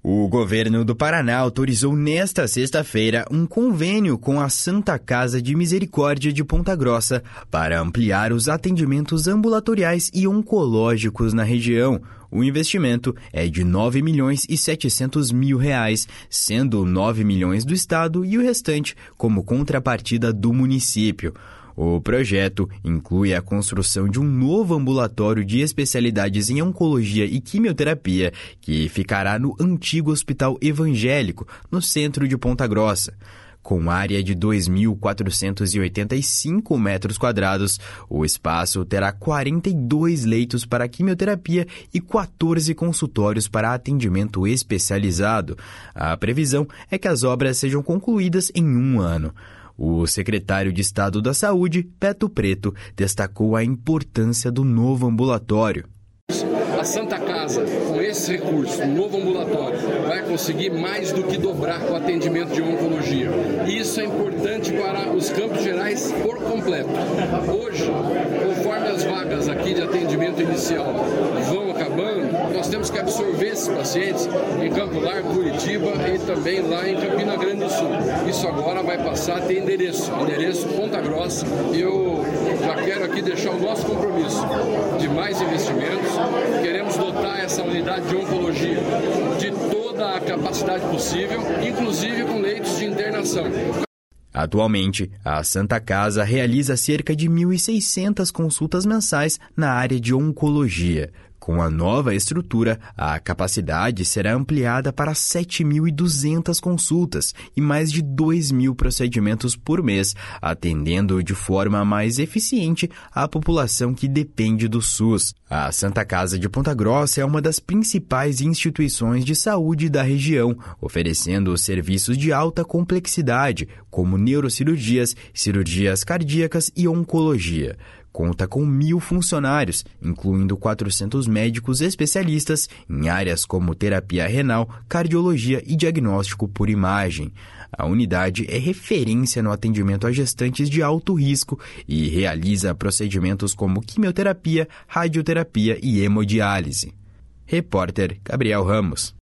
O governo do Paraná autorizou nesta sexta-feira um convênio com a Santa Casa de Misericórdia de Ponta Grossa para ampliar os atendimentos ambulatoriais e oncológicos na região. O investimento é de R$ 9.700.000, sendo 9 milhões do estado e o restante como contrapartida do município. O projeto inclui a construção de um novo ambulatório de especialidades em oncologia e quimioterapia, que ficará no antigo Hospital Evangélico, no centro de Ponta Grossa. Com área de 2.485 metros quadrados, o espaço terá 42 leitos para quimioterapia e 14 consultórios para atendimento especializado. A previsão é que as obras sejam concluídas em 1 ano. O secretário de Estado da Saúde, Beto Preto, destacou a importância do novo ambulatório. A Santa Casa, com esse recurso, um novo ambulatório, vai conseguir mais do que dobrar o atendimento de oncologia. E isso é importante para os Campos Gerais por completo. Hoje, conforme as vagas aqui de atendimento inicial vão acabando, nós temos que absorver esses pacientes em Campo Largo, Curitiba e também lá em Campina Grande do Sul. Isso agora vai passar a ter endereço Ponta Grossa. Eu já quero aqui deixar o nosso compromisso de mais investimentos. Queremos dotar essa unidade de oncologia de toda a capacidade possível, inclusive com leitos de internação. Atualmente, a Santa Casa realiza cerca de 1.600 consultas mensais na área de oncologia. Com a nova estrutura, a capacidade será ampliada para 7.200 consultas e mais de 2.000 procedimentos por mês, atendendo de forma mais eficiente a população que depende do SUS. A Santa Casa de Ponta Grossa é uma das principais instituições de saúde da região, oferecendo serviços de alta complexidade, como neurocirurgias, cirurgias cardíacas e oncologia. Conta com 1.000 funcionários, incluindo 400 médicos especialistas em áreas como terapia renal, cardiologia e diagnóstico por imagem. A unidade é referência no atendimento a gestantes de alto risco e realiza procedimentos como quimioterapia, radioterapia e hemodiálise. Repórter Gabriel Ramos.